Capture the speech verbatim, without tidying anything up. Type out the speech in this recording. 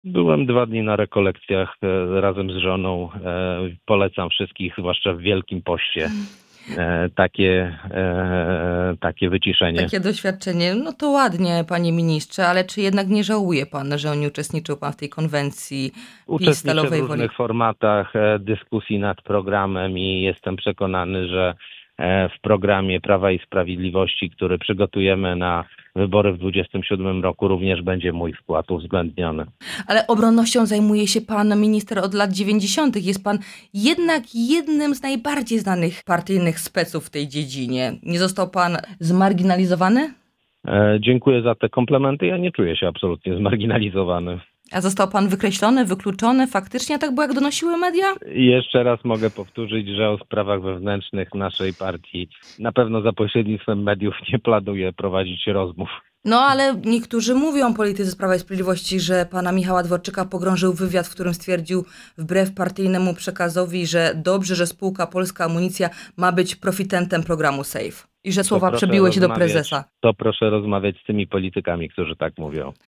Byłem dwa dni na rekolekcjach e, razem z żoną. E, polecam wszystkich, zwłaszcza w Wielkim Poście, e, takie, e, takie wyciszenie. Takie doświadczenie, no to ładnie, panie ministrze, ale czy jednak nie żałuje pan, że nie uczestniczył pan w tej konwencji PiS Uczestniczę w Stalowej Woli? różnych formatach e, dyskusji nad programem i jestem przekonany, że e, w programie Prawa i Sprawiedliwości, który przygotujemy na wybory w dwudziestym siódmym roku, również będzie mój wkład uwzględniony. Ale obronnością zajmuje się pan minister od lat dziewięćdziesiątych. Jest pan jednak jednym z najbardziej znanych partyjnych speców w tej dziedzinie. Nie został pan zmarginalizowany? E, Dziękuję za te komplementy. Ja nie czuję się absolutnie zmarginalizowany. A został pan wykreślony, wykluczony? Faktycznie tak było, jak donosiły media? I jeszcze raz mogę powtórzyć, że o sprawach wewnętrznych naszej partii na pewno za pośrednictwem mediów nie planuję prowadzić rozmów. No ale niektórzy mówią, politycy z Prawa i Sprawiedliwości, że pana Michała Dworczyka pogrążył wywiad, w którym stwierdził wbrew partyjnemu przekazowi, że dobrze, że spółka Polska Amunicja ma być profitentem programu SAFE. I że To słowa proszę przebiły się do rozmawiać- prezesa. To proszę rozmawiać z tymi politykami, którzy tak mówią.